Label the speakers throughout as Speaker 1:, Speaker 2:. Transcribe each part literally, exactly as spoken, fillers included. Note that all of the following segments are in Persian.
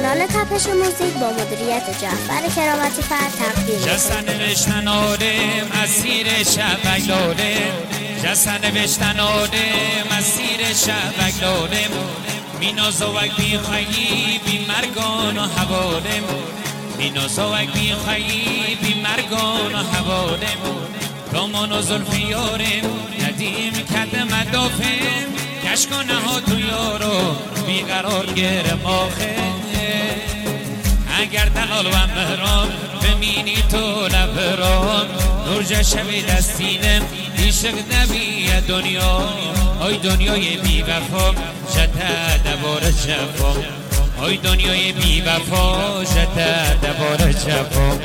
Speaker 1: کانال تپش موزیک با مدیریت جعفر کرامتی فر تقدیم می‌کنه.
Speaker 2: جسن نوشتن آدم اسیر شبک لادم جسن نوشتن آدم اسیر شبک لادم مینازوک بی خیی بی مرگان و حوادم مینازوک بی خیی بی مرگان و حوادم رامان و زلف یارم ندیم کد مدافم کشکانه ها تو یارو بیقرار گرم آخه اگر دلال و مهرام بمینی تو لبرام نور جشوی دستینم عشق نبی دنیا آی دنیای بی وفا جده دبار جفا آی دنیای بی وفا جده دبار جفا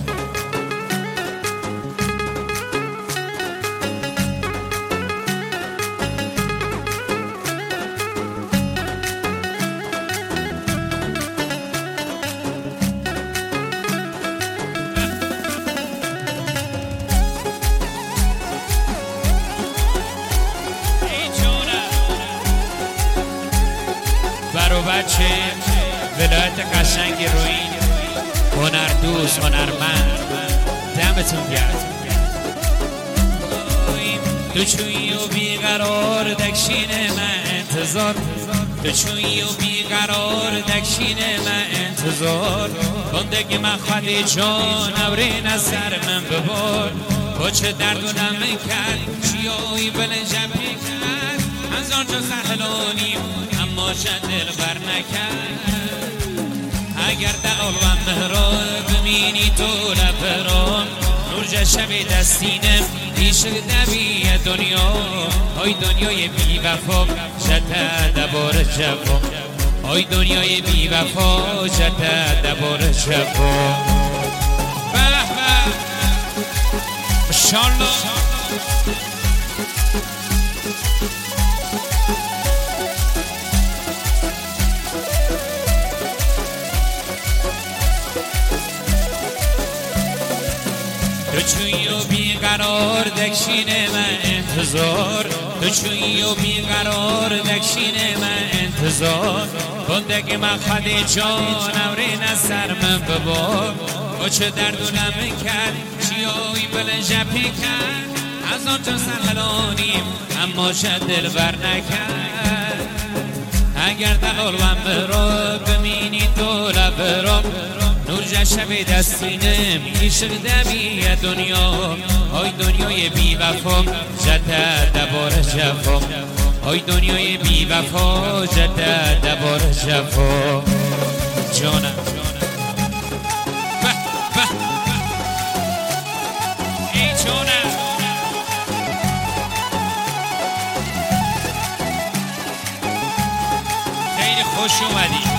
Speaker 2: برو بچه ولایت قشنگ روی هنر دوست هنرمند دمتون گرد تو چویی و بیقرار دکشین من انتظار تو چویی و بیقرار دکشین من انتظار بندگی من خواهی جان اوری نظر من ببار با چه دردونم من کرد چیایی بلنجم کرد از آنجا سهلانیم اما شد دل بر نکرد اگر دلال و مهران بمینی تو لبرام نور جشم دستینم عشق نبی دنیا آی دنیای بی وفا جده دبار جفا آی دنیای بی وفا جده دبار جفا به به ماشاءالله تو چویی و بیقرار دکشین من انتظار تو چویی و بیقرار دکشین من انتظار بندگی من خواهی جان اوری نظر من ببار با چه دردونم کرد چیایی بلنجپی کرد از آنجا سرحلانیم اما شد دل بر نکرد اگر دلال و مرا بمینی تو لبرام نور جشم دستینم عشق دمی دنیا آی دنیای بی وفا جده دبار جفا آی دنیای بی وفا جده دبار جفا جانم به به ای جانم خیلی خوش اومدی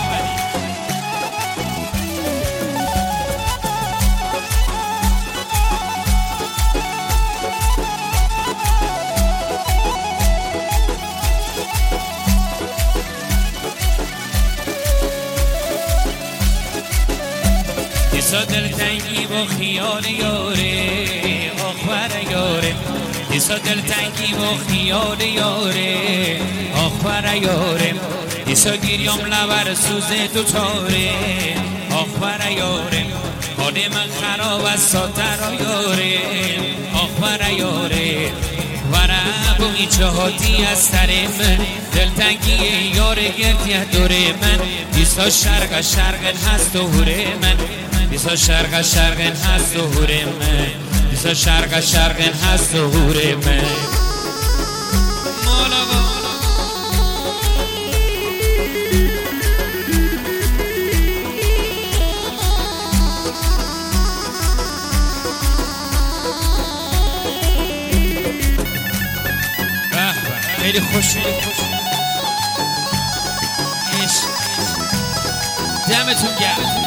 Speaker 2: دیسا دلتنگی با خیال یاره آخور یاره دیسا دلتنگی با خیال یاره آخور یاره دیسا گیریم لبر سوزه تو تاره آخور یاره حال من خراب از ساتر یاره آخور یاره ورم و این چهاتی از سر من دلتنگی یاره گردیه دوره من دیسا شرق شرق هست و هوره من دیسا شرق شرق هست و هوره من دیسا شرق شرق هست و هوره من مالا خیلی خوش دمتون گرد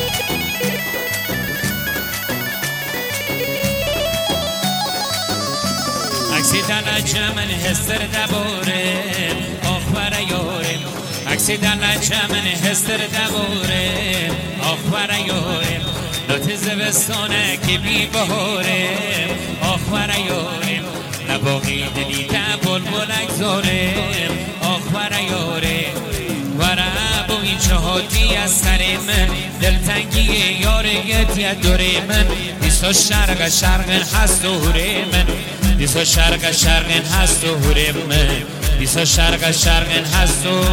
Speaker 2: عکسی دلجه من هستر دباره آخور یارم عکسی دلجه من هستر دباره آخور یارم لات زبستانه که بی بهاره آخور یارم نباقی دلی تا بلبل اگذاره آخور یاره ورم بودی جهادی از سر من، دلتنگی یار گدیت دوره من. دیسا شرق شرق هست و هوره من، دیسا شرق شرق هست و هوره من، دیسا شرق شرق هست و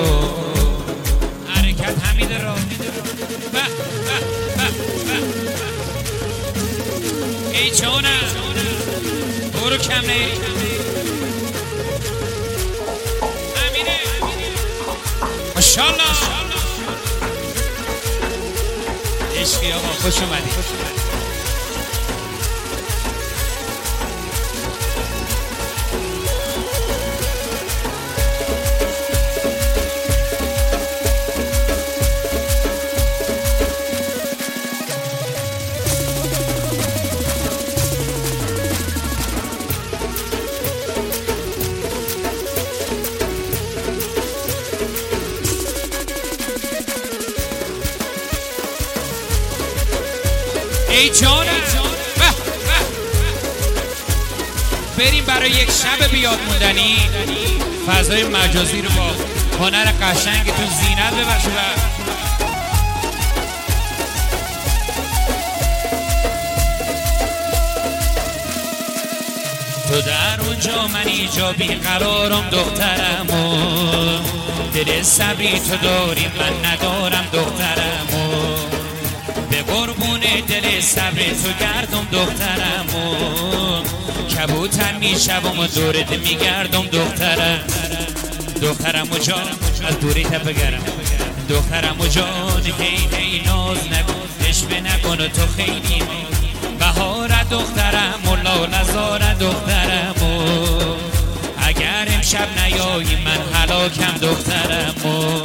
Speaker 2: حرکت حمید را ای جانم برو کم نه امینه ماشاءالله عشقی آقا خوش اومدی. ای جانم بریم برای یک شب بیاد موندنی فضای مجازی رو با هنر قشنگتون زینت ببخش. تو در اونجا من اینجا بیقرارم دخترمو، دل صبری تو داری من ندارم دخترمو، به قربون دل صبر تو گردم دخترمو، کبوتر میشوم و دورت میگردم دخترم. دخترمو جان از دوری تپگرم، دخترمو جان هی هی ناز نکن عشق نکن و تو خیلی بهار دخترم و لالزار دخترمو، اگر امشب نیایی من هلاکم دخترمو.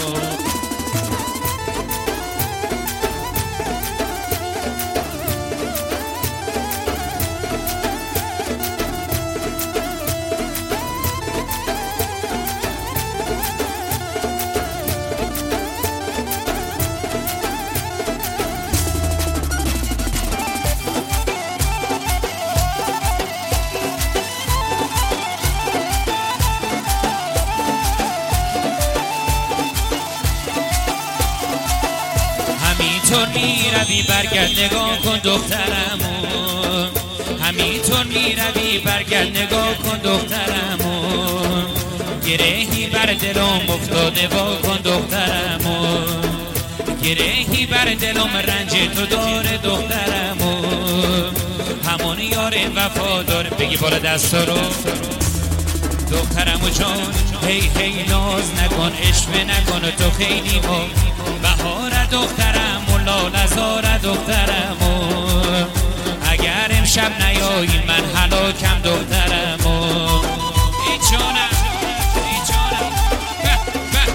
Speaker 2: همینطور میروی برگرد نگاه کن دخترمو، همینطور میروی برگرد نگاه کن دخترمو، گرهی بر دلم افتاده وا کن دخترمو، گرهی بر دلم رنج تو داره دخترمو، همون یار وفادار بگی بالا دستا رو دخترمو جان هی هی ناز نکن عشق نکن و تو خیلی ما بهار دخترم و لالزار دخترمو، اگر امشب نیایی من هلاکم دخترمو. ای جانم ای جانم به به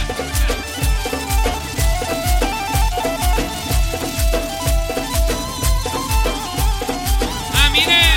Speaker 2: به امینه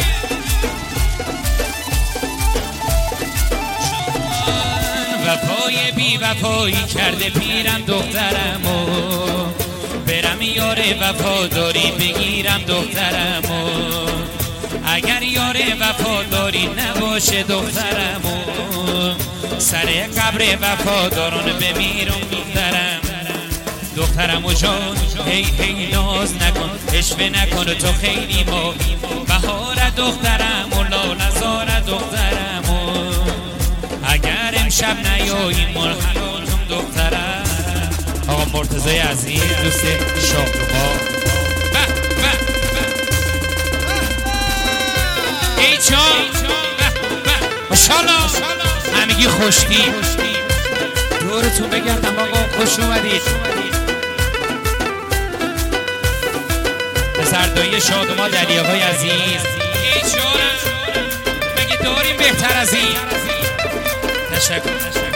Speaker 2: وفای بی وفایی کرده پیرم دخترمو، برم یار وفاداری بگیرم دخترمو، اگر یار وفاداری نباشه دخترمو، سر قبر وفاداران بمیرم دخترم. دخترمو جان هی هی ناز نکن عشق نکن تو خیلی ما بهار دخترم و لالزار دخترمو، اگر امشب نیایی مرحلاتم دخترم. آقا مرتضی عزیز دوست شاهرما به به ای جان ماشاءالله همگی خوشتی دورتون بگردم آقا خوش اومدید. پسردایی شادما دلیاهای عزیز ای جان مگه داریم بهتر از این. تشکر تشکر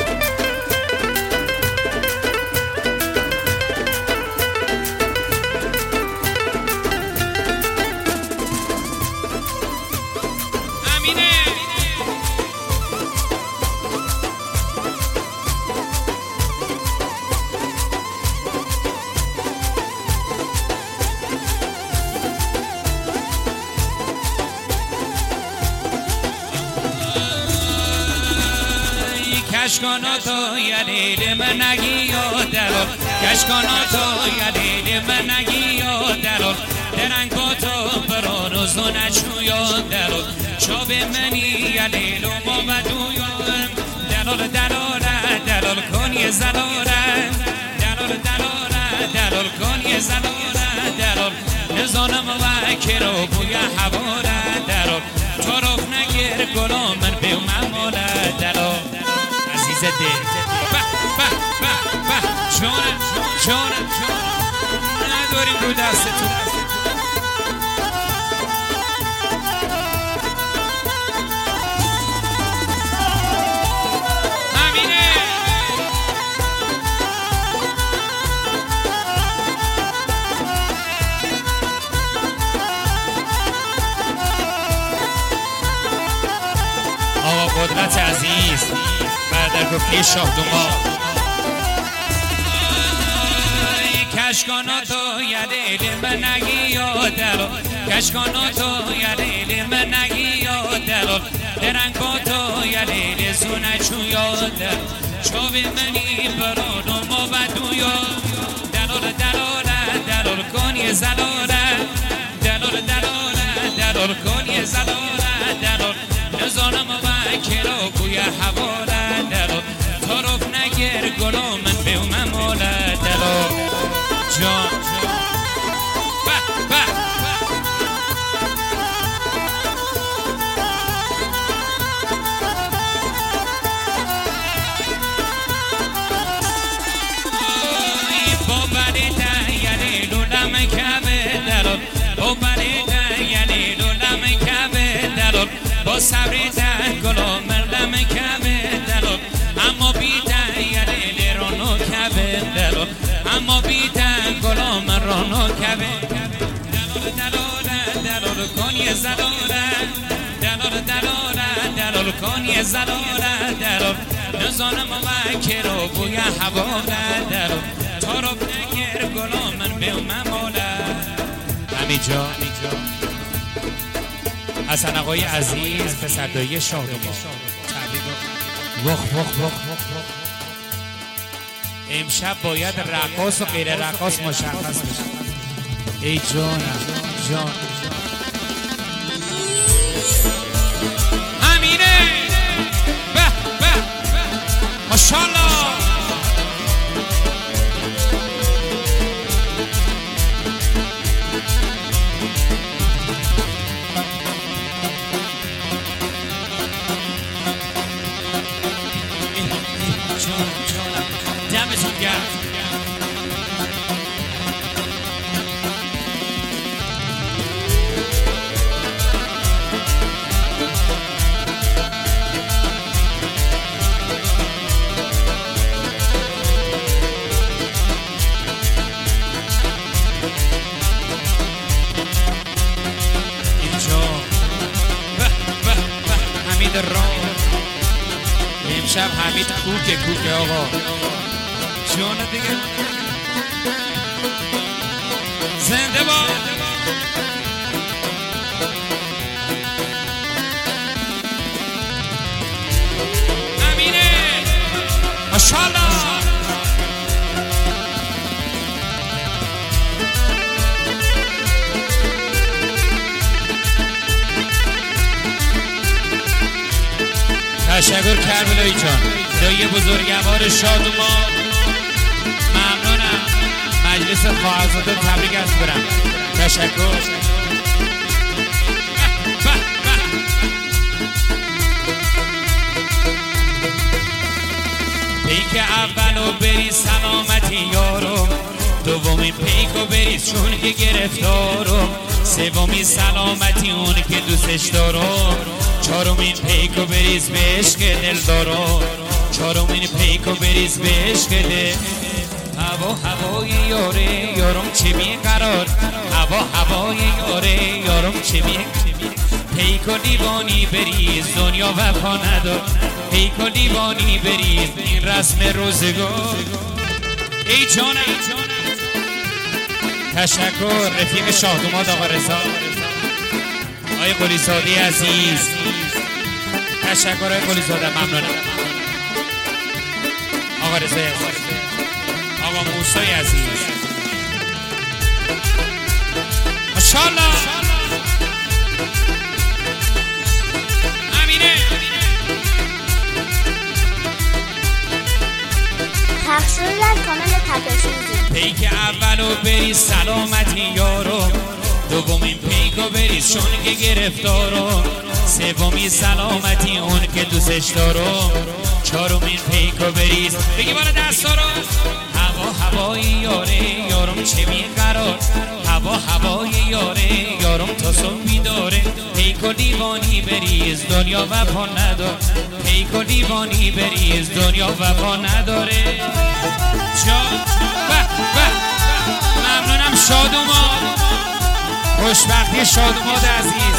Speaker 2: امینه کشکانا تو یلیل من نگی یا کشکاناتو یلیل منگی یادرو درنگ با تو برانو زونه چویا درو چوب منی یلیل و ما بدویم دلال دلال دلال کنی زلال دلال دلال دلال کنی زلال دلال نزانم وکرو بوی حواره دلال طرف نگیر گلو من بیو مماله دلال عزیز دل به به به به جانم جانم نداریم رو دستتون همینه آقا قدرت عزیز بعد در گفتی شاه دوما کشکاناتو یلیل منگی یادرو کشکاناتو یلیل منگی یادرو درنگ با تو یلیل زونه چو یادرو چوبی منی برانو ما بدویا دلال دلال دلال کنی زلال دلال دلال دلال کنی زلال دلال نزانم وکرو بوی حواله دلال طرف نگیر گلو من بیو مماله دلال جان به به با بریده یلی لولم کبه دلال با بریده یلی لولم کبه دلال با صبریده گلو مردم کبه دلال اما بیده یلی رونو کبه دلال اما بیدن گلام رانو کبه دلال دلال دلال کنی زلال دلال دلال دلال کنی زلال دلال نزانم وکرو بوی حواله دلال طرف نگیر گلام من بیو مماله همی جا حسن آقای عزیز پسردایی شاهدوما وخ وخ وخ وخ امشب باید رقاص و غیر رقاص مشخص بشه ای جانم جان همینه به به ماشاءالله دمتون گرم اینجا به به به حمید رام امشب حمید کوکه کوکه آقا جان دیگه زنده با امینه ماشاءالله تشکر کربلایی جان دایی بزرگوار شادوما ممنونم مجلس خواهرزاده تبریک از برم تشکر پیک اولو بری سلامتی یارو دومی پیکو بری چون که گرفتارو سومی سلامتی اون که دوستش دارو چهارمین پیکو بریز به عشق دل دارو چهارمین پیکو بریز به عشق دل هوا هوای یاره یارم چه بیقرار هوا هوای یاره یارم چه بیقرار پیکو دیوانی بریز دنیا وفا ندار پیکو دیوانی بریز این رسم روزگار ای جانم تشکر رفیق شاهدوماد آقا رضا آقای قلیزاده عزیز تشکر آقای قلیزاده ممنونم آقا رضا آقا موسی دوستای عزیز ماشاءالله امینه
Speaker 1: پخش شد در کانال تپشوزی.
Speaker 2: پیک اولو بری سلامتی یارو، دومین پیکو بری چون که گرفتارو، سومی سلامتی اون که دوستش دارو، چهارمین پیکو بریز بگی بالا دستا رو. هوا هوای یاره یارم چه بیقرار، هوا هوای یاره یارم تا صبح داره. پیکو دیوانی بریز دنیا وفا نداره، پیکو دیوانی بریز دنیا وفا نداره. جا به به ممنونم شادوما، خوشبختی شادوما عزیز.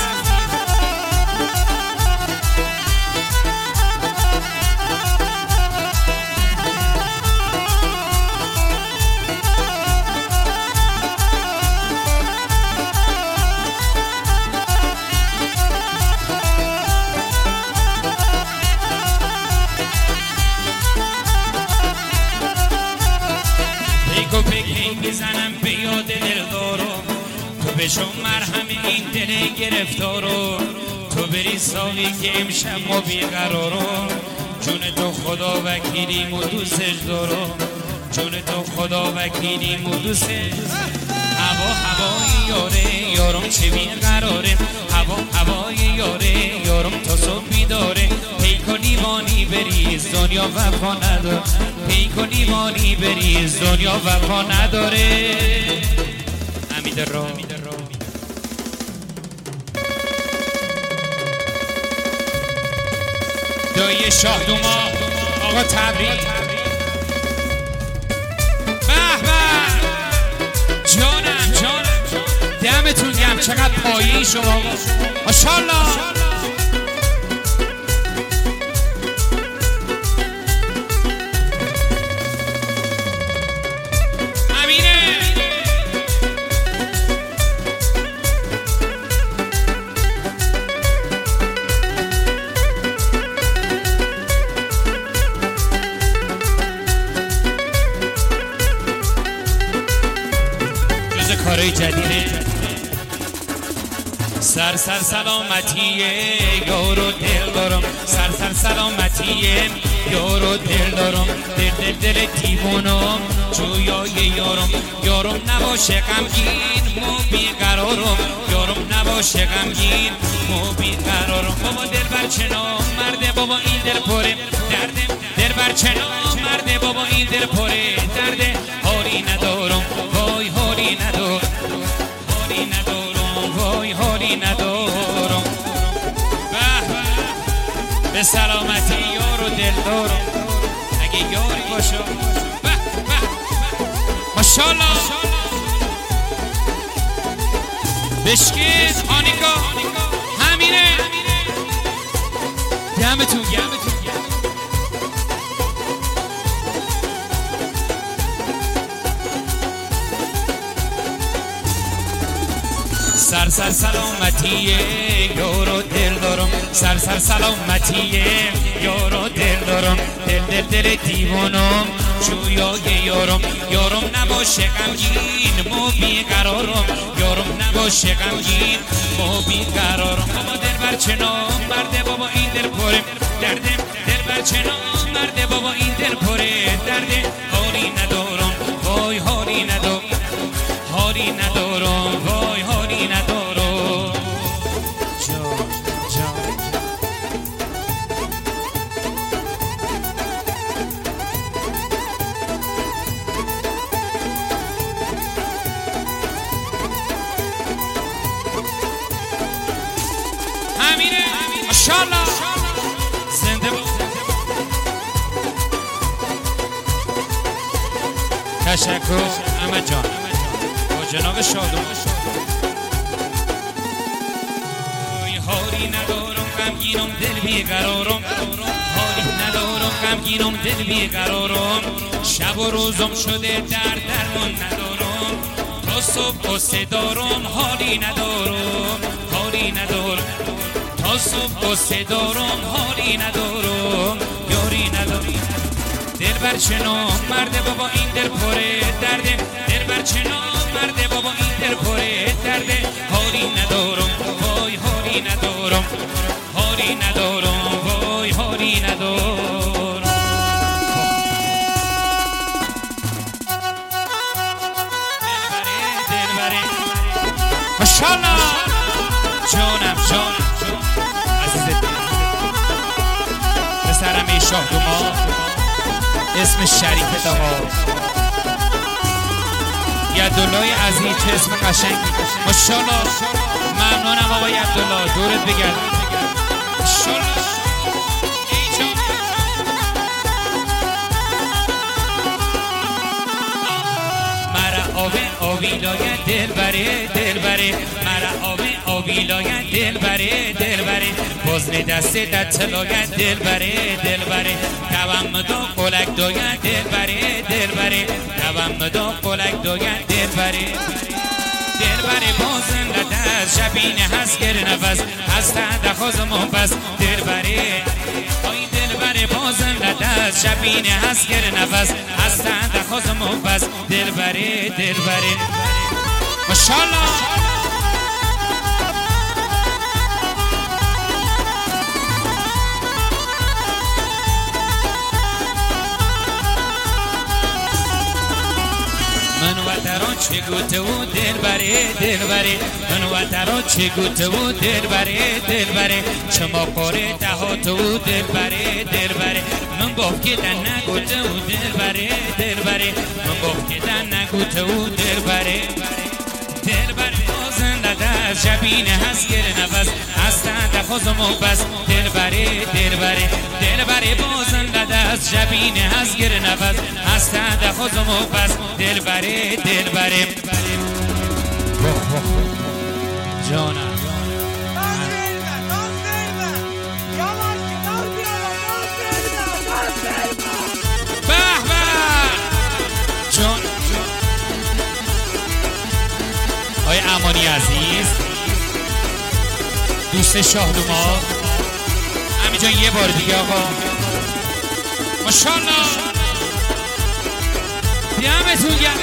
Speaker 2: پیکو پیکی میزنم به یاد دل دارو، تو بشو مرهم این دل گرفتارو. تو بری سالی که امشب ما بیقرارو، جون تو خدا وکیلیم و دوستش دارو، جون تو خدا وکیلیم و دوستش. هوا هوای یاره یارم چه بیقراره، هوا هوای یاره یارم تا صبح داره. پیکو دیوانی بریز دنیا وفا نداره، پیکو دیوانی بریز دنیا وفا نداره. امید رو دایی شاهدوما آقا تبریک. به به جانم جانم دمتون گرم، چقدر پایه‌ای شما ماشاءالله. کارای جدیده سر سر سلامتیه یارو دل دارم، سر سر سلامتیه یارو دل دارم. دل دل دل دیوانم جویای یارم، یارم نباشه غمگین مو بیقرارم، یارم نباشه غمگین مو بیقرارم. بابا دل بر چنام مرده، بابا این دل پره درده، دل بر چنام مرده، بابا این دل پره درده. حالی ندارم وای حالی ندارم، حالی ندارم وای حالی ندارم. به به سلامتی یار و دل دارم اگه یاری باشه. به به ماشاءالله بشکیز آنیکا همینه دمتون گرم. سر سر سلامتیه یارو دل دارم، سر سر سلامتیه یارو دل دارم. دل دل دل دیوانم جویای یارم، یارم نباشه غمگین مو بیقرارم، یارم نباشه غمگین مو بیقرارم. بابا دل بر چنام مرده، بابا این دل پره درده، دل بر چنام مرده، بابا این دل پره درده. حالی ندارم وای حالی ندارم، حالی ندارم وای حالی ندارم. جان جان همینه ماشاءالله زنده با. تشکر احمد جان جناب شادوم. حالی ندارم غمگینم دل بیقرارم، حالی ندارم غمگینم دل بیقرارم. شب و روزم شده در درمان ندارم، تا صبح قصه دارم حالی ندارم، حالی ندارم تا صبح قصه دارم حالی ندارم. یاری ندارم دل بر چنام مرده، بابا این دل پره بره ماشاءالله جونم جونم عزیزت پسرم ای شاه دوما اسم شریف دها یدالله عزیز چه اسم قشنگ ماشاءالله ممنونم آقای عبدالله دورت بگرد ماشاءالله آبی آبی لاید دل بره دل بره مرا آبی آبی لاید دل بره دل بره بزن دست دت لاید دل بره دل بره دوام دو قلک داید دل بره دل بره دوام دو قلک داید دل بره دل بره بازن دست شبینه هست گر نفس هست دخوز محبس دل بره آی دل بره بازن دست شبینه هست گر نفس هست دخوز محبس دل بره دل بره ماشاءالله من و ترا چه گوته و دل بره دل بره من و ترا چه گوته و دل بره دل بره چما قاره دهات و دل بره دل بره من باف که دن نگوته و دل بره دل بره من باف که دن نگوته و دل بره دل بره بازنده دست شبینه هست گر نفس هستند خوز محبس دل بره دل بره دل بره بازنده دست شبینه هست گر نفس هستند خوز محبس دل بره دل بره جانم آقای امانی عزیز دوست شاه دوما همینجا یه بار دیگه آقا ماشاءالله دمتون گرم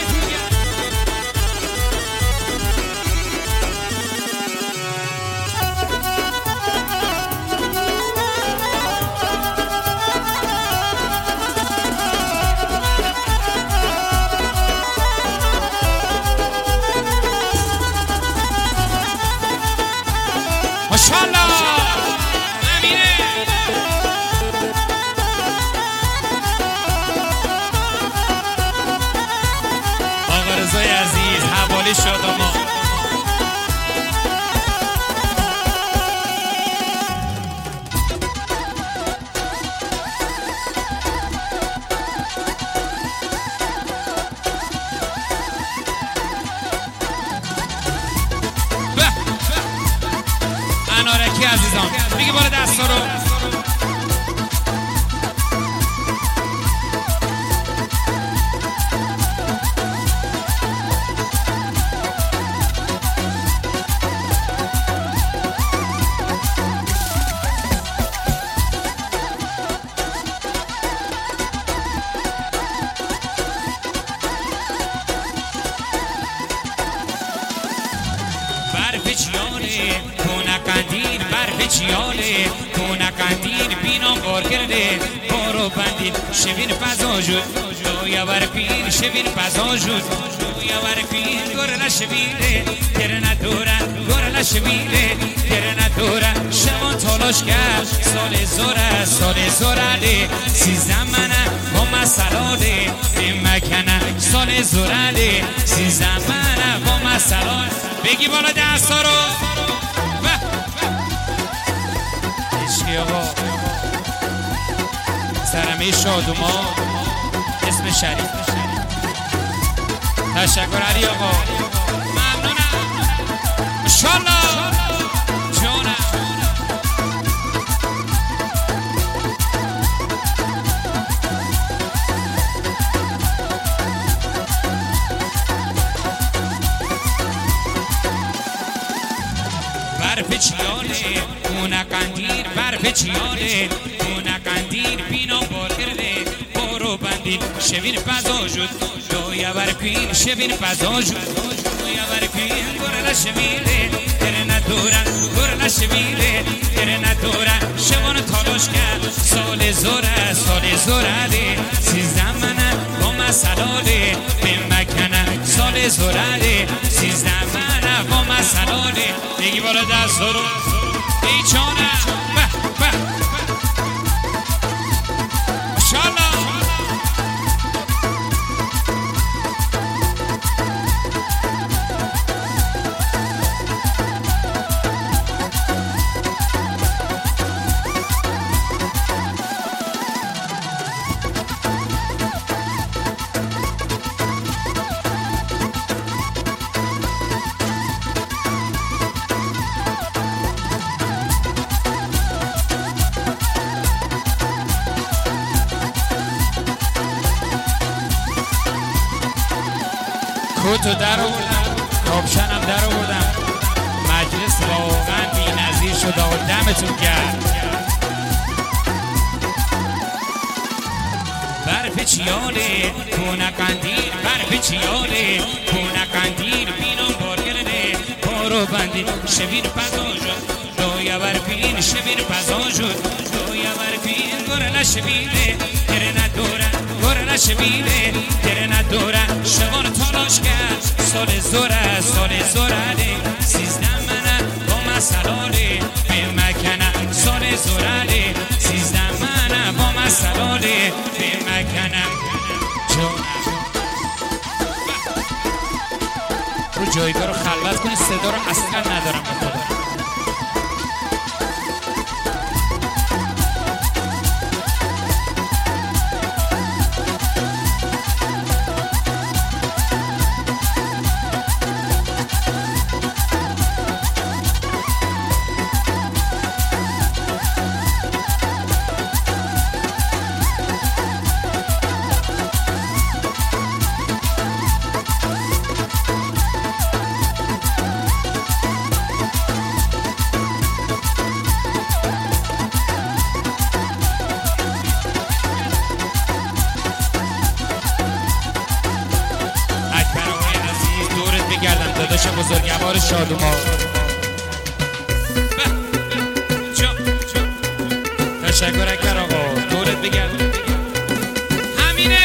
Speaker 2: ماشاءالله امینه آقا رضای عزیز حوالی شد ما انارکی عزیزان میگه بالا دستا رو برفچیانه کنکندین برفچیانه کنکندین بینام بار کرده بارو بندین شوین فضا جود دویا برپین شوین فضا جود دویا برپین گرنا شوینه گرنا دورن گرنا شوینه گرنا دورن شما تلاش کرد سال زوره سال زوره سیزم منه با مسلاله این مکنه سال زوره سیزم منه با مسلاله بگی بالا دستا رو عشقی آقا سرمه شادوما اسم شریف تشکر علی آقا ممنونم انشالله جونم برفچیانه کنکندین برفچیانه کنکندین بینام بار کرده بارو بندین شوین فضا جود دویا برپین شوین فضا جود دویا برپین گرنا شوینه گرنا دورن گرنا شوینه گرنا دورن شوان تلاش کرد سال زوره سال زوره سیزده منه با مسلاله به مکنه سال زوره سیزده مسئلاله بگی بالا دست رو ای جانم به به ماشاءالله کتو در آوردم کاپشنم در آوردم مجلس واقعا بی نظیر شد آقا دمتون گرم برف چیاله کونه قندیل برف چیاله کونه قندیل بینم بارگرده پارو بندی شبیر پزاجو دویا برفین شبیر پزاجو دویا برفین گرنه شبیره گرنه دوره گرنه شبیره گرنه دوره شبان تلاش کرد سال زوره سال زوره ده سیزده منه با مسئلاله به مکنه سال زوره ده سیزده منه با مسئلاله به مکنه رو جایگاه رو خلوت کنی صدا رو اصلا ندارم به خدا داداش بزرگوار شادوما تشکر اکر آقا دورت بگرد همینه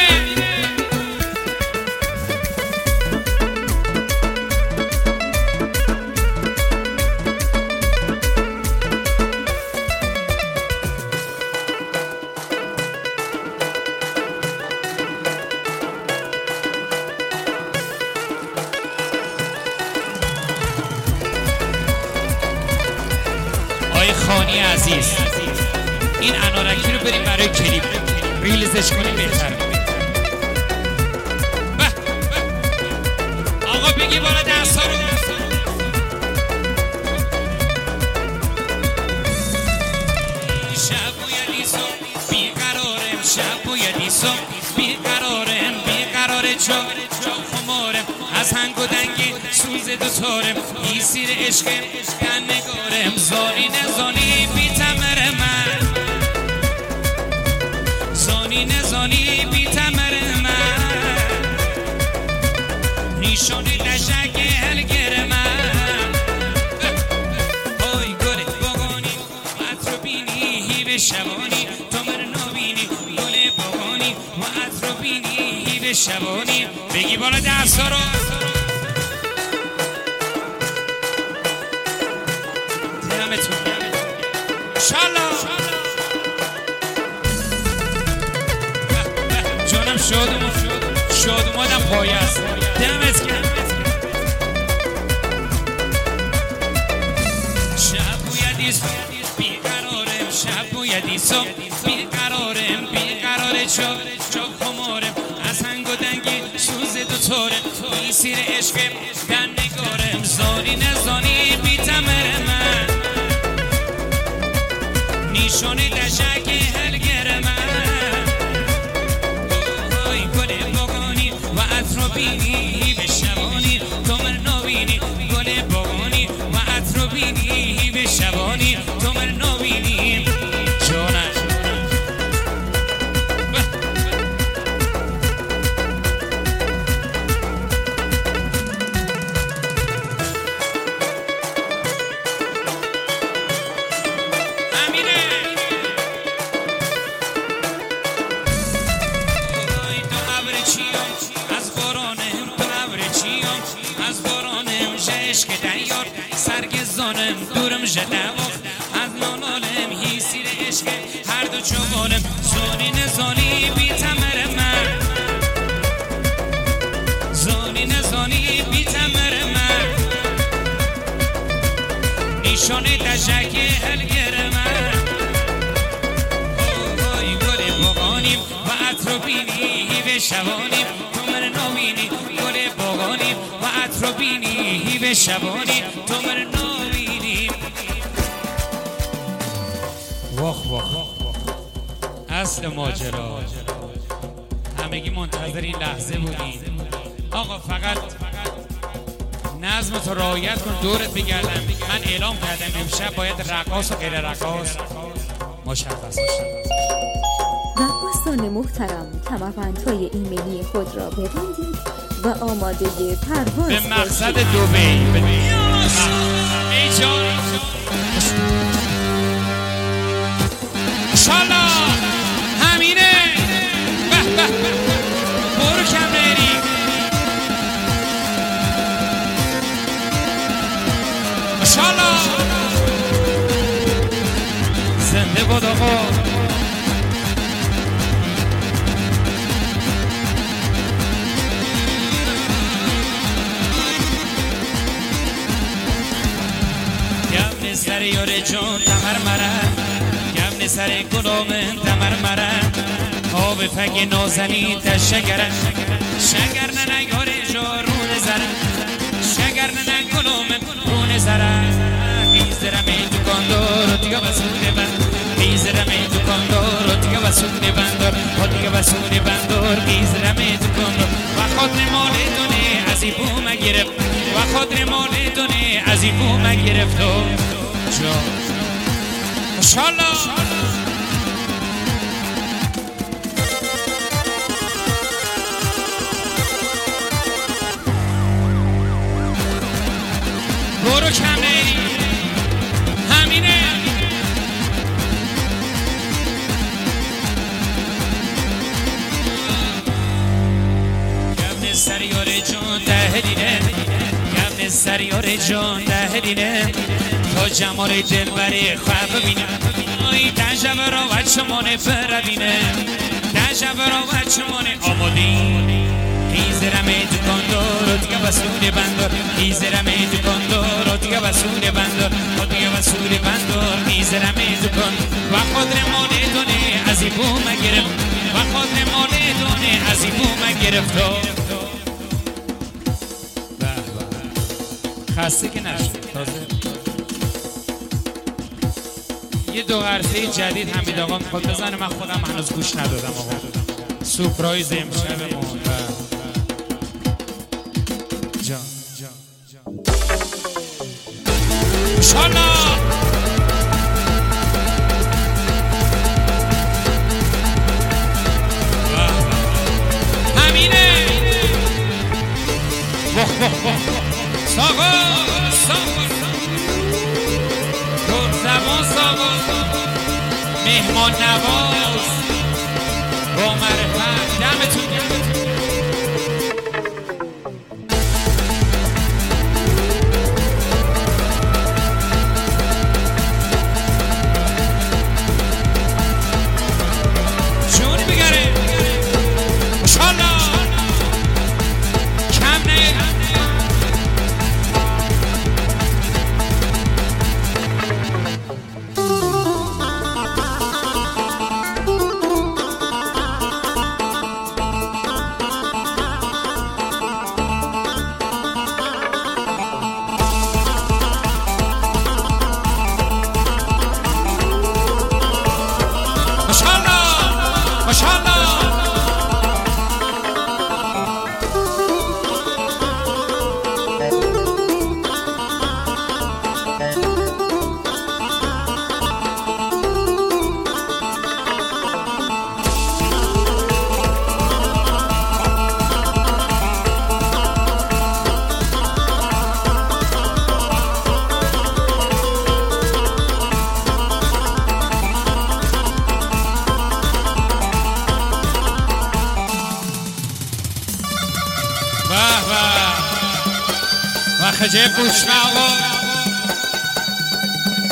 Speaker 2: خانی عزیز این انارکی رو بریم برای کلیپ ریلیزش کنیم بهتر آقا بگی بالا دست ها رو شب و یدیسو بیقرارم شب و یدیسو بیقرارم بیقراره چو چو خمارم از هنگ و دنگی سوز دوتارم ای سیر عشقم دن نگارم زانی نزانی بی تمر من زانی نزانی بی تمر من نیشانی لشک هلگر من آی گل بگانی و عطر بینی هیو شبانی تو من نبینی گل بگانی و عطر بینی هیو شبانی بگی بالا دست ها رو شالا جانم شادم شادم آدم پایه است دمت گرم شب و یدیسو بیقرارم شب و یدیسو بیقرارم بیقراره چو چو خمارم از هنگ و دنگی سوز دوتارم ای سیر عشقم دن نگارم زانی نزانی بی تمر من نیشانی لشک هلگر من آی گل بگانی و عطر بینی به شبانی تو من نبینی گل بگانی و عطر بینی به شبانی تو من نبینی جانم روژه دوخ از نانالم هی سیر عشق هر دو چوبالم زونی نزانی بی تمر من زونی نزانی بی تمر من نیشانه تشک هلگر من اوهای گل بغانیم و عطر بینی به شبانیم تو من نامینی گل بغانیم و عطر بینی به شبانیم تو من نامینیم. واخ واخ اصل ماجرا همگی منتظر این لحظه بودیم. آقا فقط نظم تو رعایت کن دورت بگردم. من اعلام کردم امشب باید رقاص و غیر رقاص مشخص باشه.
Speaker 3: رقاصان محترم کمربندهای ایمنی خود را ببندید و آماده پرواز
Speaker 2: به مقصد دبی. ای جان انشالله همینه. به به برو کم نری. انشالله زنده باد آقا. گم سر یار جان تمر مرن گم سر گلومن تمر مرن آب فگ نازنی تشگرن شگر ننه یار جان رون زرن شگر ننه گلومن رون زرن بیزرم ای دکاندار و دیگه بسونه بند بیزرم ای دکاندار و دیگه بسونه بندار و دیگه بسونه بندار بیزرم ای دکاندار و خاطر مال دونه از این بوم گرفت و خاطر مال دونه از این بوم گرفت جا انشالله برو کم نری همینه. گم سریار جان دهلینه گم سریار جان دهلینه تا جمال دل بری خواب ببینم آی تجب را و چمانه بربینه تجب را و چمانه آمادی ایزرم ای دکاندار و دیگه بسونه بندار ایزرم ای دکاندار و دیگه بسونه بندار و دیگه بسونه بندار ایزرم ای دکاندار و خاطر مال دونه از این بوم گرفت و خاطر مال دونه از این بوم گرفت. خسته که نشد تازه یه دو غرفه جدید حمید آقا میخواد بزنه. من خودم هنوز گوش ندادم آقا. سورپرایز امشبمون جان انشالله همینه. ساقا ساقا دور زمان ساقا مهمان نواز با معرفت دمتون جونی بگره انشالله کم نگه. خجه گوش آقا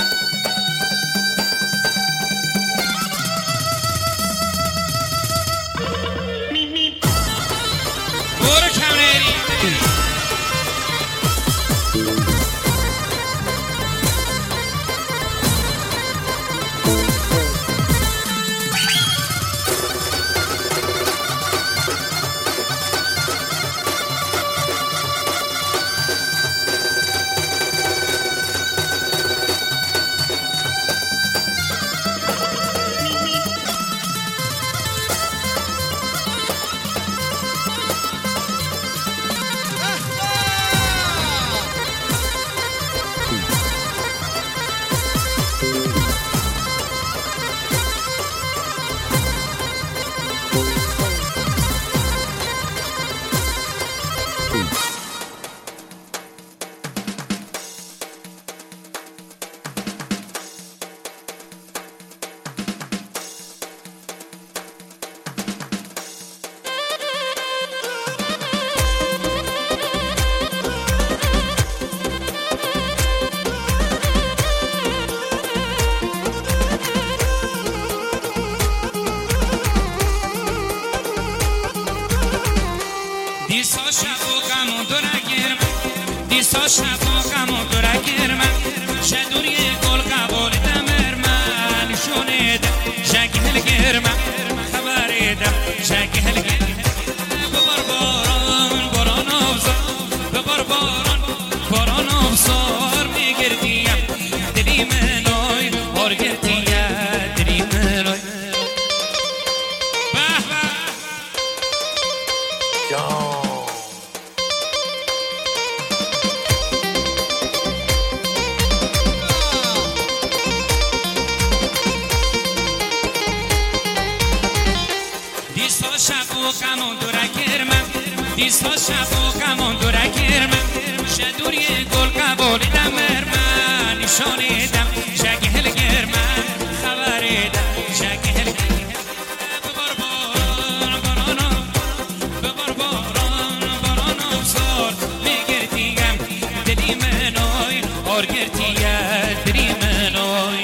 Speaker 2: دیسا شب و غم و درگیر من دیسا شب و غم و درگیر من شدوری گل قبول دمر من شونیدم شکی هلگیر من خبریدم شکی هلگیر ببار باران باران افزار ببار باران باران افزار میگردیم دلی منوی هر گردیم دلی منوی به به دیسا شب و غم و درگیر من دیسا شب و غم و درگیر من شدوری گل قبول دمر من نشانیدم شکی هلگیر من خبریدم شکی هلگیر ببار باران باران ببار باران باران افزار میگردیم دلی منوی هر گردیم دلی منوی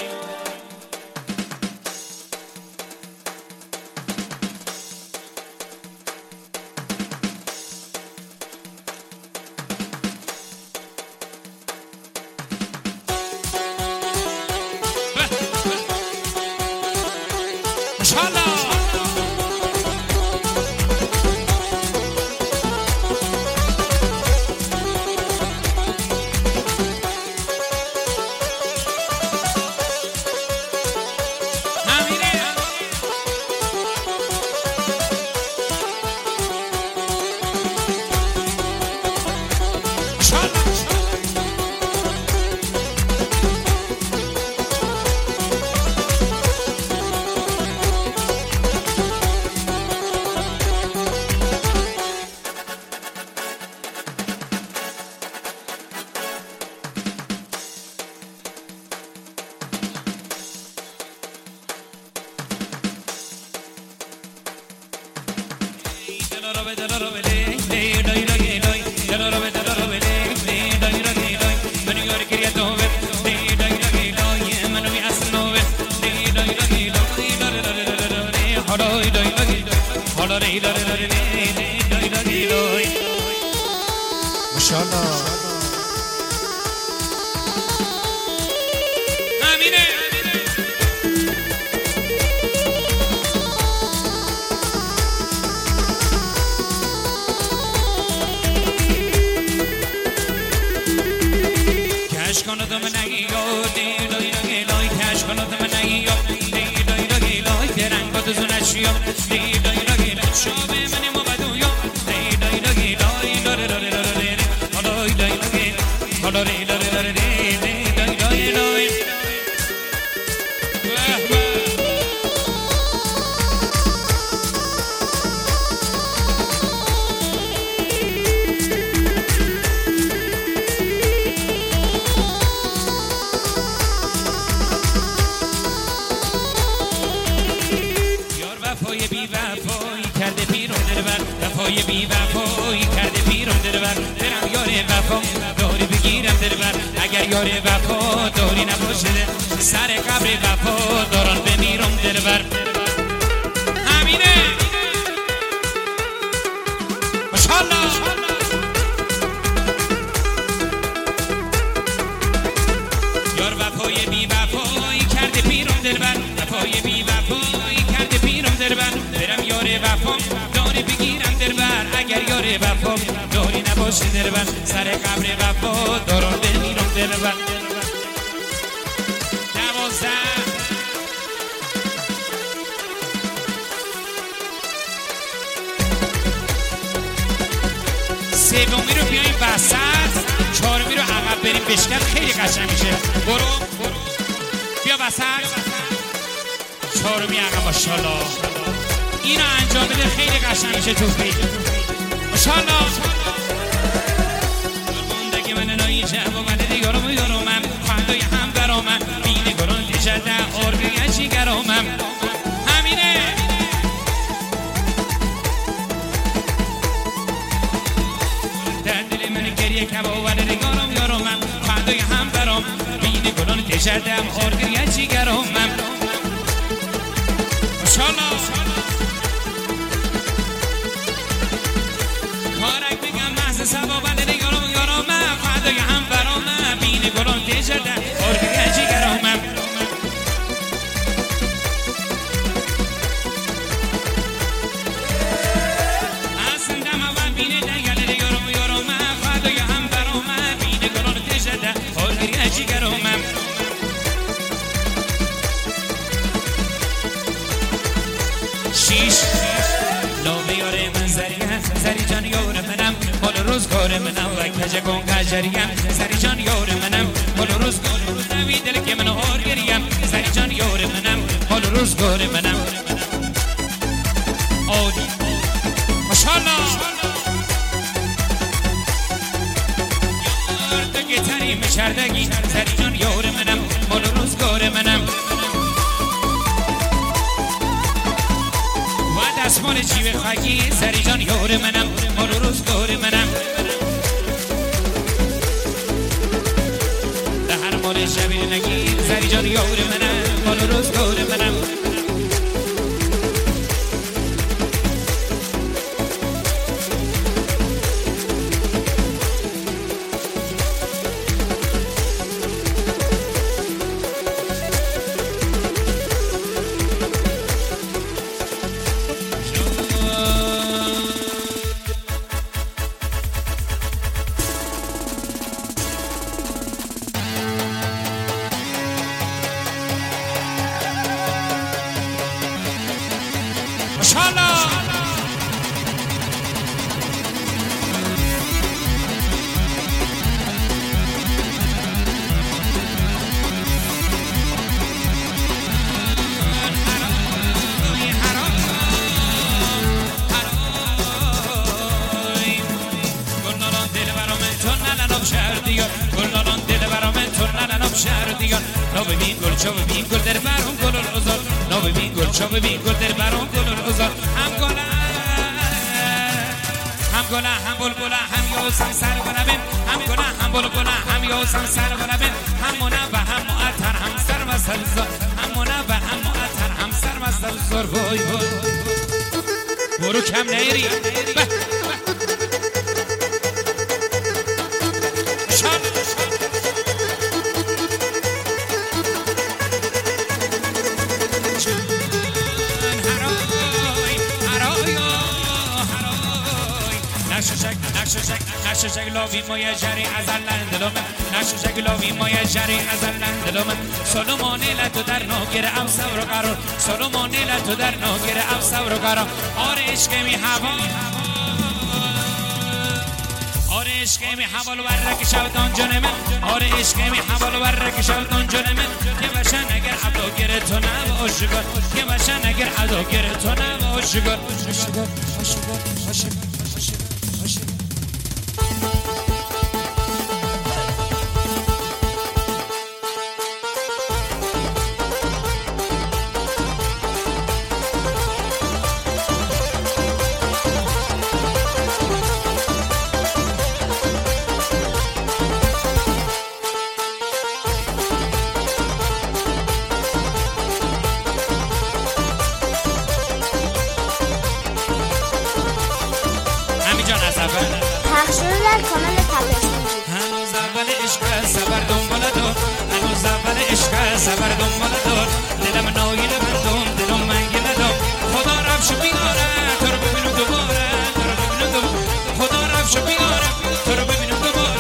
Speaker 2: اگر یار وفا داری نباشه سر قبر وفا داران بمیرم دلبر همینه ماشاءالله دلبر وفای بی وفایی کرده پیرم دلبر برم یار وفا داری بگیرم دلبر اگر یار وفا داری نباشه دلبر سر قبر وفا دارم بمیرم دلبر دوازده سومی رو بیاییم وسط چهارمی رو عقب بریم بشکن خیلی قشنگ میشه برو بیا وسط چهارمی عقب ماشاءالله اینو انجام بده خیلی قشنگ میشه توفی ماشاءالله موندگی من نایی شب و من دیگرم یارمم خواهدای هم برامم بینه گران کشده آرگه چی گرامم همینه گریه کبا و نگارم یارمم خواهدای هم برام بینه گلان کشدم آرگریه چی گرامم ماشاءالله کارک بگم محض سبا و نگارم یارمم خواهدای هم برام بینه گلان کشدم آرگریه چی گرامم شیش لابه یاره من زریم زری جان یار منم حال روزگار منم و کجه کن قجریم زری جان یار منم حال روزگار نوی دل که من آرگریم زری جان یار منم حال روزگار منم آلی ماشاءالله یار تو گتری مشردگی زری جان یار منم حال روزگار منم دستمال جیب خاکی سری جان یار منم مال روزگار منم در مال شبیه نگیر سری جان یار منم مال روزگار منم نو ببین گل چو ببین گل در برام گل الازار نو ببین گل چو ببین گل در برام گل الازار هم گل هم گل هم بلبل هم یوسم سر گلبن هم گل هم بلبل هم یوسم سر گلبن هم منبه هم معطر هم سر مسلزار هم منبه هم معطر هم سر مسلزار وای وای برو کم نیری نقش شکلاوی مایه جری از لندلوم نقش شکلاوی مایه جری از لندلوم سلمان لتو در ناگر ام صبر قرار سلمان لتو در ناگر ام صبر قرار آره عشق می هوا آره عشق می حوال ورک شودان جان من آره عشق می حوال ورک شودان جان من که باشن اگر عدا گره تو نباشگار که باشن اگر عدا گره تو نباشگار عاشقار عاشقار عاشقار
Speaker 1: پخشون در کانال تپش موزیک.
Speaker 2: هنوز اول عشق سفر دنبال دار هنوز اول عشق سفر دنبال دار دلم رفت بیارم تو رو ببینم دوباره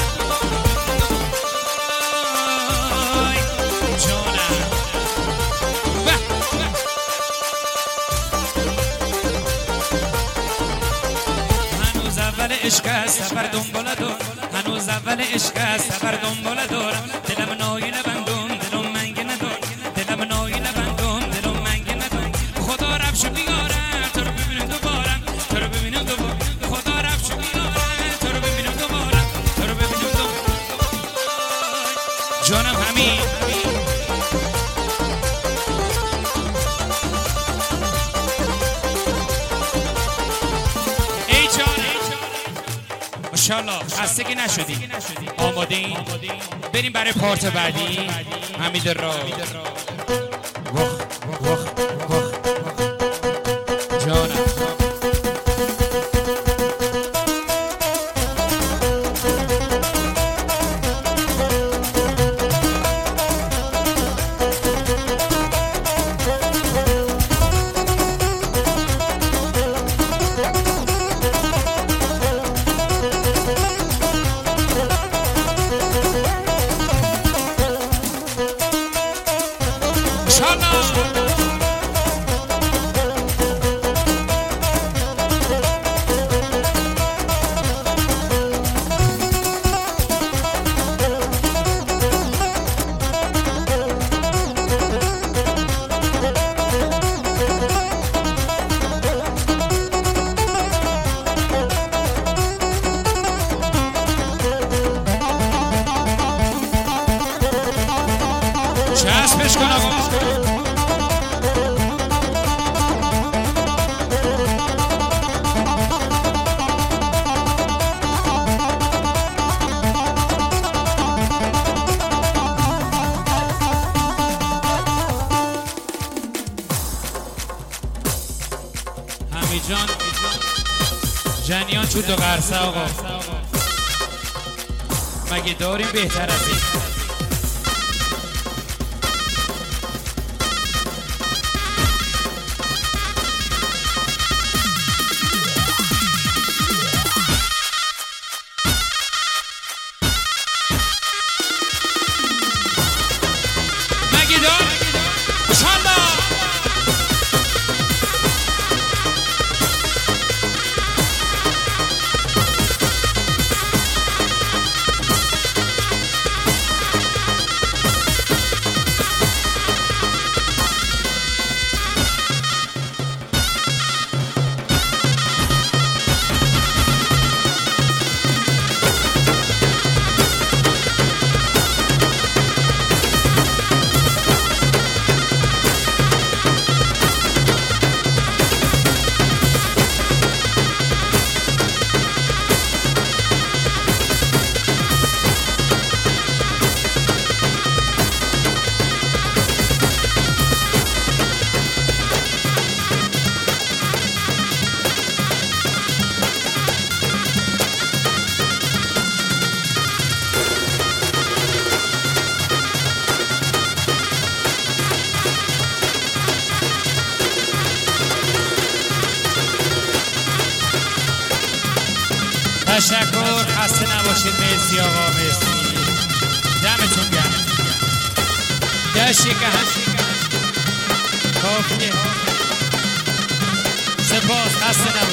Speaker 2: جانم هنوز اول عشق است سفر دنبال دارم هنوز اول عشق است سفر دنبال دارم دلم نایل بندم دلم منگ ندارم دلم نایل بندم دلم منگ ندارم خدا رفت بیارم تو رو ببینم دوباره تو رو ببینم دوباره خدا رفت بیارم تو رو ببینم دوباره تو رو ببینم دوباره جانم همین ای جان ماشاءالله خسته که نشدی آماده این بریم برای پارت بعدی حمید را وخ وخ وخ جانم چسبش کن آقا حمید جان جنیان چود و قرصه آقا مگه داریم بهتر از این تشکر خسته نباشید مرسی آقا مرسی دمتون گرم داشتی که هستی کافیه سپاس خسته نباشید